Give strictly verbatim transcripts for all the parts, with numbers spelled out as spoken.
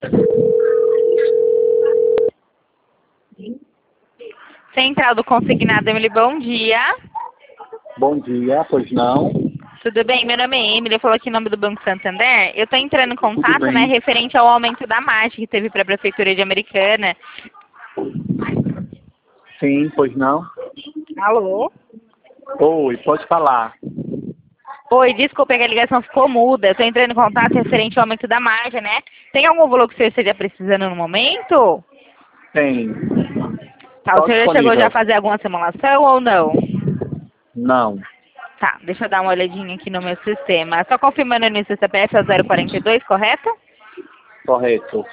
Central do Consignado, Emily, bom dia. Bom dia, pois não? Tudo bem? Meu nome é Emily, eu falo aqui em nome do Banco Santander. Eu estou entrando em contato, bem. né, referente ao aumento da margem que teve para a Prefeitura de Americana. Sim, pois não? Alô? Oi, pode falar. Oi, desculpa, é que a ligação ficou muda. Eu estou entrando em contato referente ao aumento da margem, né? Tem algum valor que o senhor esteja precisando no momento? Tem. Tá, o Só senhor já chegou disponível. já a fazer alguma simulação ou não? Não. Tá, deixa eu dar uma olhadinha aqui no meu sistema. Só confirmando no C P F é o zero quarenta e dois, correto? Correto.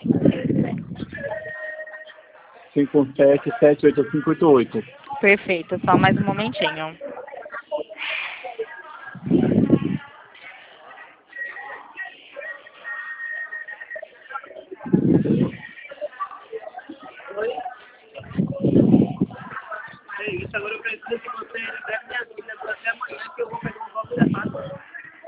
cinco um sete, sete oito cinco oito oito. Perfeito, só mais um momentinho. Isso, agora eu preciso que você libere minha filha até amanhã que eu vou pegar um copo de água.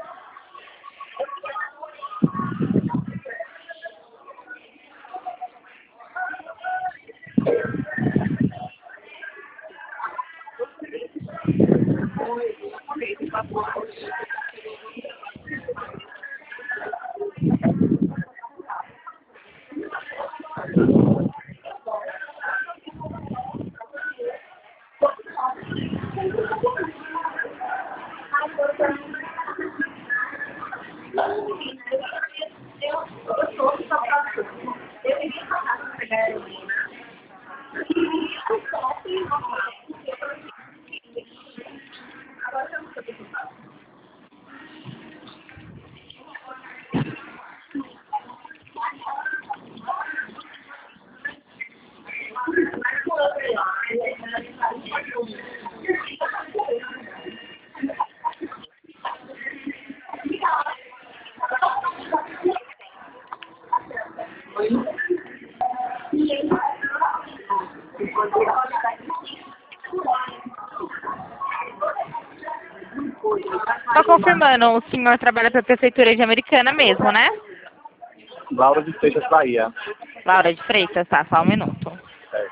Só confirmando, o senhor trabalha para a Prefeitura de Americana mesmo, né? Laura de Seixas, Bahia. Laura de Freitas, tá, só um minuto. É.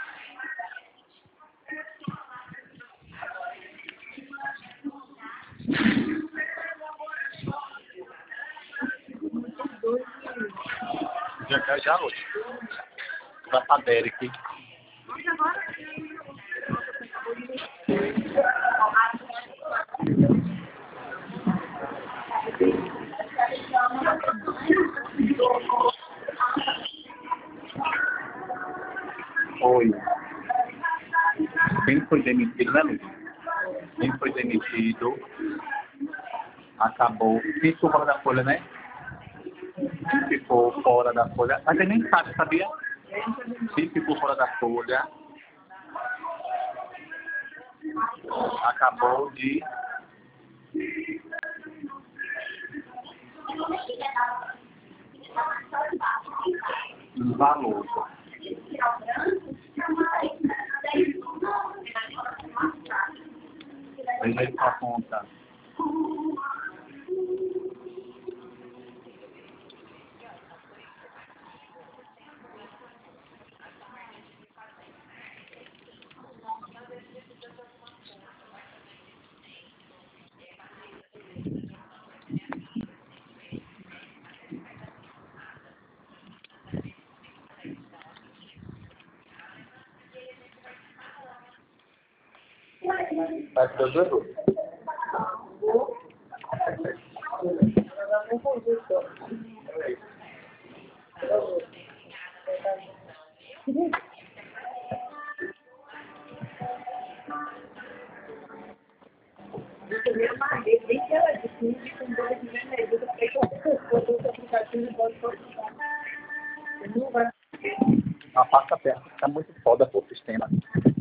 Já quer já hoje. Vai pra Derek. Oi. Quem foi demitido, né, Luiz? Quem foi demitido acabou. Quem ficou fora da folha, né? Quem ficou fora da folha. Mas ele nem sabe, sabia? Quem ficou fora da folha acabou de. Um valor. Veja aí sua conta. Vai ser dois euros. A pasta perto, tá muito foda, pô, o sistema.